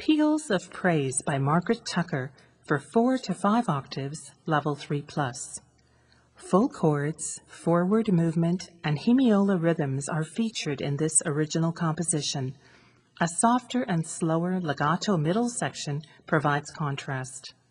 Peals of Praise by Margaret Tucker for 4 to 5 octaves, level 3+. Full chords, forward movement, and hemiola rhythms are featured in this original composition. A softer and slower legato middle section provides contrast.